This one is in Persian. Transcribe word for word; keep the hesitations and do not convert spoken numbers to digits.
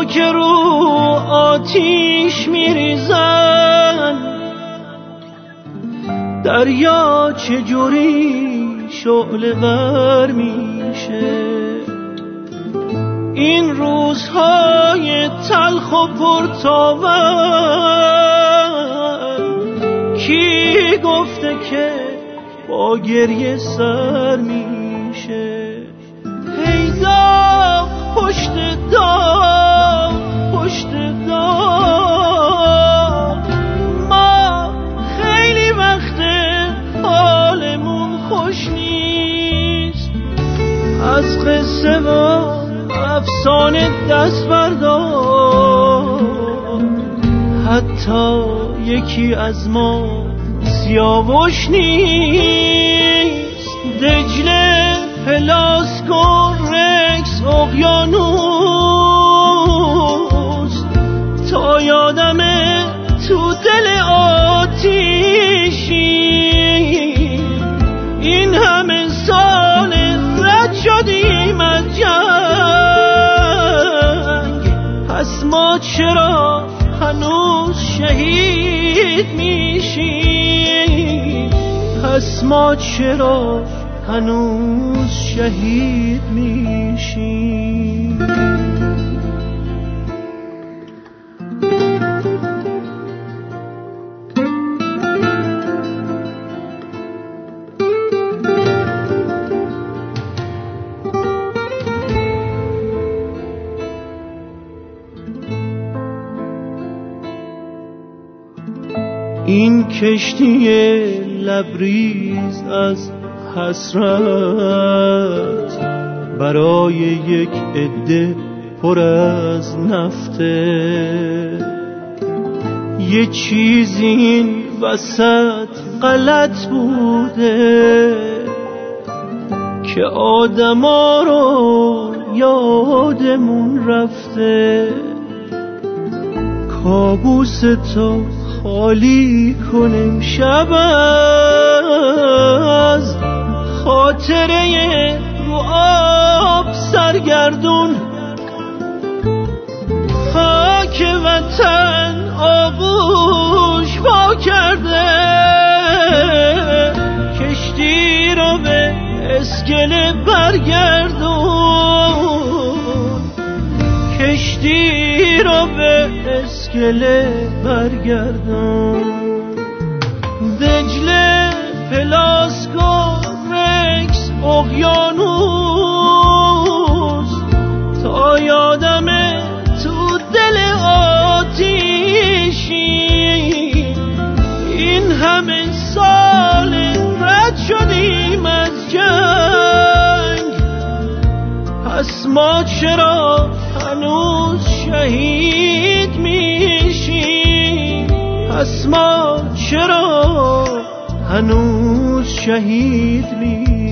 تو که رو آتیش میریزن، دریا چجوری شعله ور میشه؟ این روزهای تلخ و پرتاون کی گفته که با گریه سر میشه؟ هی داغ پشت داغ پشت داغ، ما خیلی وقته حالمون خوش نیست. از قصه و افسانه دست بردار، حتی یکی از ما سیاوش نیست. دجله، پلاسکو، رکس، اقیانوس، تا یادمه تو دل آتیشی. این همه سال رد شدیم از جنگ، پس ما چرا هنوز شهید میشیم؟ پس ما چرا هنوز شهید میشیم؟ این کشتی لبریز از حسرت برای یک عده پر از نفته، یه چیزی این وسط غلط بوده که آدما رو یادمون رفته. کابوس تو خالی کنیم شب از خاطره رو آب سرگردون. خاک وطن آغوش پا کرده، کشتی رو به اسکله برگردون، کشتی رو به اسکله برگردون. دجله، پلاسکو، رکس، اقیانوس، تا یادمه تو دل آتیشی. این همه سال رد شدیم از جنگ، پس ما چرا هنوز شهید میشیم؟ پس ما چرا هنوز شهید میشیم؟